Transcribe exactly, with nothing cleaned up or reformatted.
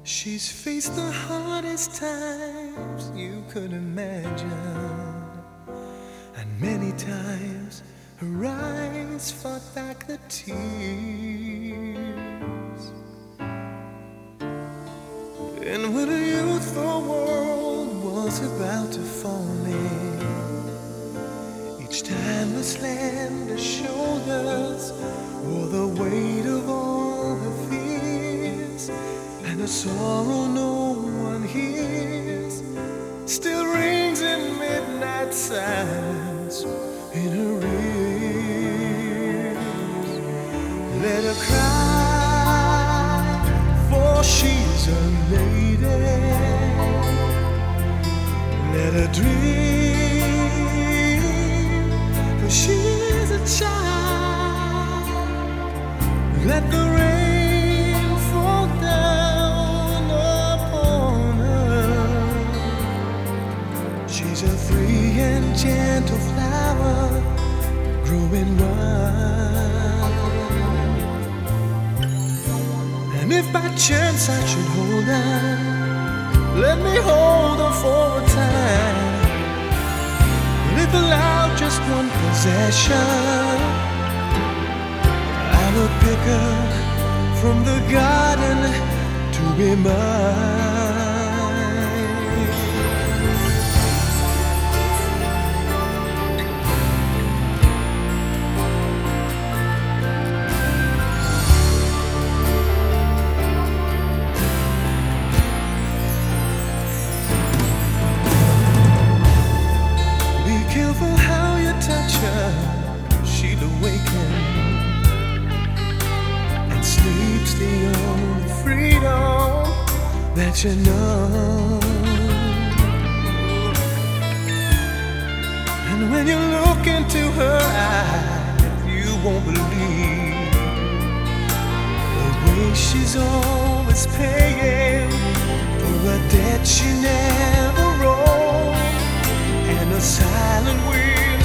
She's faced the hardest times you could imagine, and many times her eyes fought back the tears. And when a youthful world was about to fall in, each time the slender shoulders bore the weight of all her fears, and a sorrow no one hears still rings in midnight silence in her ears. Let her cry, for she's a lady. Let her dream, for she's a child. Let the rain fall down upon her. She's a free and gentle flower growing wild. And if by chance I should hold her, let me hold her for a time. And if allowed just one possession, I will pick her from the garden to be mine. Careful how you touch her, she'll awaken and sleep's the only freedom that you know. And when you look into her eyes, you won't believe the way she's always paying for a debt she never owed, and a silent will